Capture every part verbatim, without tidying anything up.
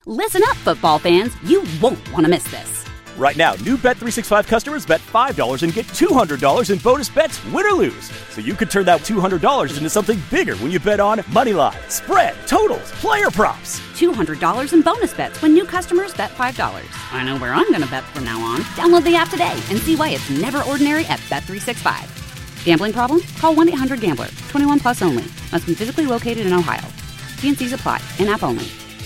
Listen up, football fans. You won't want to miss this. Right now, new Bet three sixty-five customers bet five dollars and get two hundred dollars in bonus bets, win or lose. So you could turn that two hundred dollars into something bigger when you bet on money line, spread, totals, player props. two hundred dollars in bonus bets when new customers bet five dollars. I know where I'm going to bet from now on. Download the app today and see why it's never ordinary at Bet three sixty-five. Gambling problem? Call one eight hundred gambler. twenty-one plus only. Must be physically located in Ohio. T and C's apply. In-app only.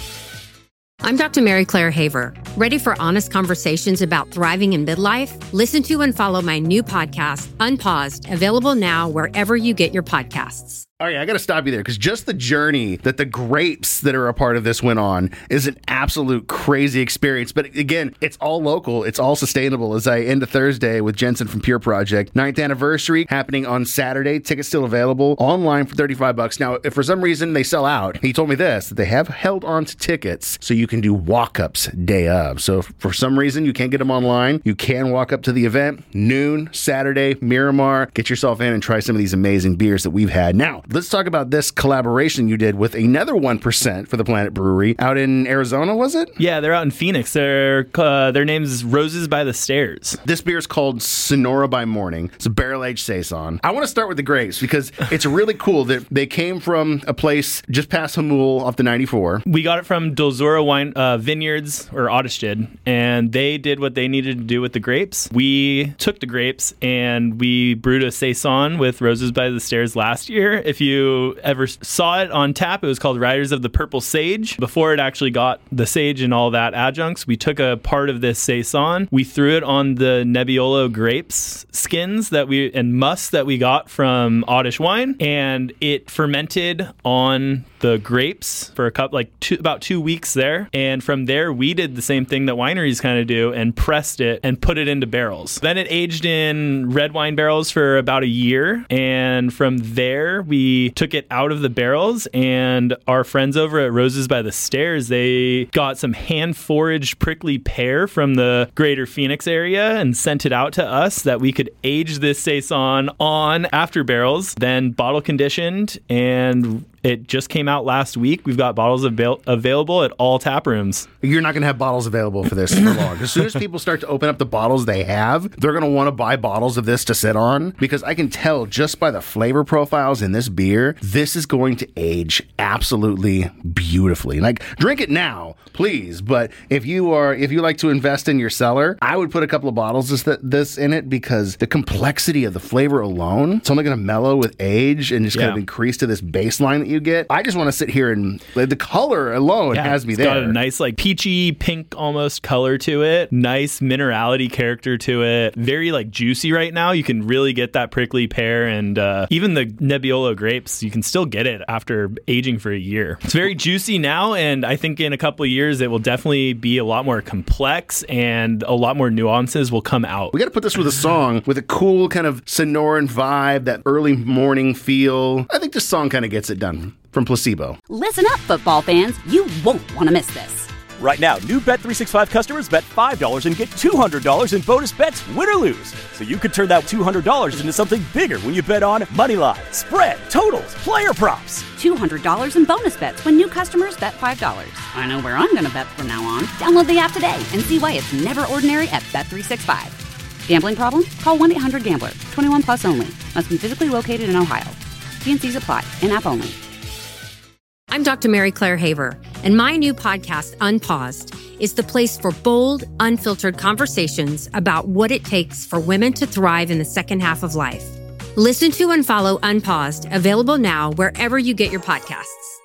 I'm Doctor Mary Claire Haver. Ready for honest conversations about thriving in midlife? Listen to and follow my new podcast, Unpaused, available now wherever you get your podcasts. All right, I got to stop you there because just the journey that the grapes that are a part of this went on is an absolute crazy experience. But again, it's all local. It's all sustainable as I end a Thursday with Jensen from Pure Project. Ninth anniversary happening on Saturday. Tickets still available online for thirty-five bucks. Now, if for some reason they sell out, he told me this, that they have held on to tickets so you can do walk-ups day of. So if for some reason you can't get them online, you can walk up to the event, noon, Saturday, Miramar. Get yourself in and try some of these amazing beers that we've had. Now, let's talk about this collaboration you did with another one percent for the Planet Brewery out in Arizona, was it? Yeah, they're out in Phoenix. Their uh, their name is Roses by the Stairs. This beer is called Sonora by Morning. It's a barrel-aged Saison. I want to start with the grapes because it's really cool that they came from a place just past Hamul off the ninety-four. We got it from Dulzura Wine uh, Vineyards, or Oddish did, and they did what they needed to do with the grapes. We took the grapes and we brewed a Saison with Roses by the Stairs last year. If you ever saw it on tap, it was called Riders of the Purple Sage. Before it actually got the sage and all that adjuncts, we took a part of this Saison. We threw it on the Nebbiolo grapes skins that we and must that we got from Oddish Wine, and it fermented on the grapes for a couple, like two, about two weeks there. And from there, we did the same thing that wineries kind of do and pressed it and put it into barrels. Then it aged in red wine barrels for about a year. And from there, we took it out of the barrels, and our friends over at Roses by the Stairs, they got some hand-foraged prickly pear from the greater Phoenix area and sent it out to us that we could age this Saison on after barrels, then bottle conditioned, and it just came out last week. We've got bottles avail- available at all tap rooms. You're not going to have bottles available for this for long. As soon as people start to open up the bottles they have, they're going to want to buy bottles of this to sit on, because I can tell just by the flavor profiles in this beer, this is going to age absolutely beautifully. Like, drink it now, please. But if you are, if you like to invest in your cellar, I would put a couple of bottles of this, this in it, because the complexity of the flavor alone, it's only going to mellow with age and just yeah. kind of increase to this baseline that you get. I just want to sit here and like, the color alone yeah, has me it's there. It's got a nice like peachy pink almost color to it. Nice minerality character to it. Very like juicy right now. You can really get that prickly pear, and uh, even the Nebbiolo grapes, you can still get it after aging for a year. It's very juicy now, and I think in a couple of years it will definitely be a lot more complex and a lot more nuances will come out. We got to put this with a song with a cool kind of Sonoran vibe, that early morning feel. I think this song kind of gets it done. From Placebo. Listen up, football fans. You won't want to miss this. Right now, new Bet three sixty-five customers bet five dollars and get two hundred dollars in bonus bets, win or lose. So you could turn that two hundred dollars into something bigger when you bet on money line, spread, totals, player props. two hundred dollars in bonus bets when new customers bet five dollars. I know where I'm going to bet from now on. Download the app today and see why it's never ordinary at Bet three sixty-five. Gambling problem? Call one eight hundred gambler. twenty-one plus only. Must be physically located in Ohio. T and C's apply. In-app only. I'm Doctor Mary Claire Haver, and my new podcast, Unpaused, is the place for bold, unfiltered conversations about what it takes for women to thrive in the second half of life. Listen to and follow Unpaused, available now wherever you get your podcasts.